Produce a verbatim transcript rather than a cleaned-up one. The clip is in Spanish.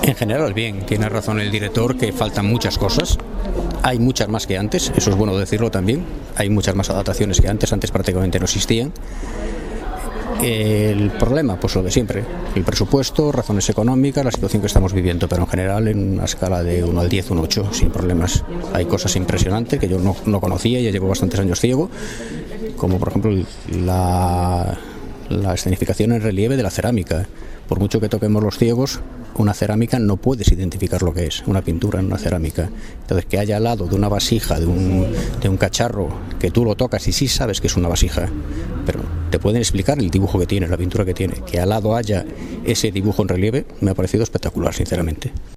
En general, bien, tiene razón el director que faltan muchas cosas. Hay muchas más que antes, eso es bueno decirlo también. Hay muchas más adaptaciones que antes, antes prácticamente no existían. El problema, pues lo de siempre, el presupuesto, razones económicas, la situación que estamos viviendo, pero en general en una escala de uno al diez, un ocho, sin problemas. Hay cosas impresionantes que yo no, no conocía, ya llevo bastantes años ciego, como por ejemplo la, la escenificación en relieve de la cerámica. Por mucho que toquemos los ciegos, una cerámica no puedes identificar lo que es, una pintura en una cerámica. Entonces, que haya al lado de una vasija, de un, de un cacharro, que tú lo tocas y sí sabes que es una vasija, pero te pueden explicar el dibujo que tiene, la pintura que tiene. Que al lado haya ese dibujo en relieve, me ha parecido espectacular, sinceramente.